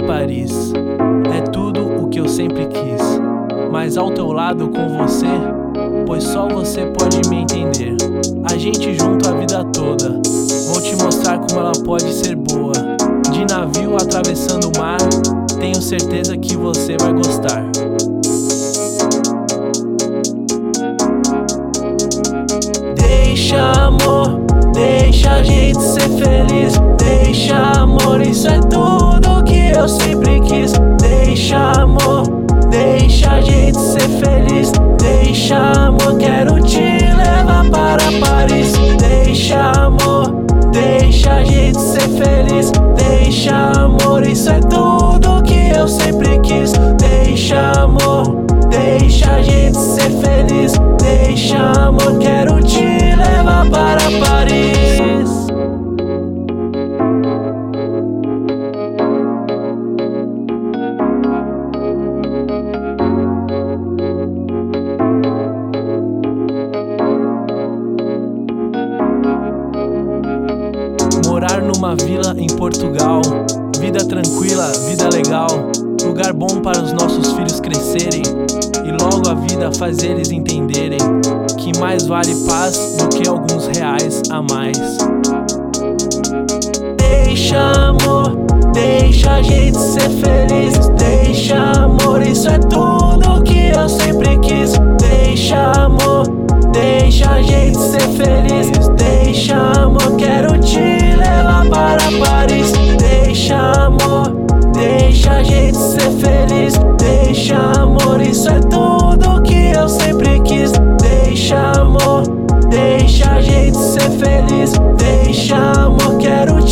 Paris. É tudo o que eu sempre quis, mas ao teu lado com você, pois só você pode me entender. A gente junto a vida toda, vou te mostrar como ela pode ser boa. De navio atravessando o mar, tenho certeza que você vai gostar. Deixa amor, deixa a gente ser feliz. Deixa amor, isso é tudo que eu sempre quis. Deixa amor, deixa a gente ser feliz. Deixa amor, quero te levar para Paris. Deixa amor, deixa a gente ser feliz. Deixa amor, isso é tudo que eu sempre quis. Deixa amor, deixa a gente ser feliz. Deixa amor, quero te levar para Paris. Morar numa vila em Portugal, vida tranquila, vida legal, lugar bom para os nossos filhos crescerem, e logo a vida faz eles entenderem que mais vale paz do que alguns reais a mais. Deixa amor, deixa a gente ser feliz. Deixa amor, isso é tudo que eu sempre quis. Deixa amor, deixa a gente ser feliz. Deixa amor, quero te levar para Paris. Deixa amor, deixa a gente ser feliz. Deixa amor, isso é tudo que eu sempre quis. Deixa amor, deixa a gente ser feliz. Deixa amor, quero te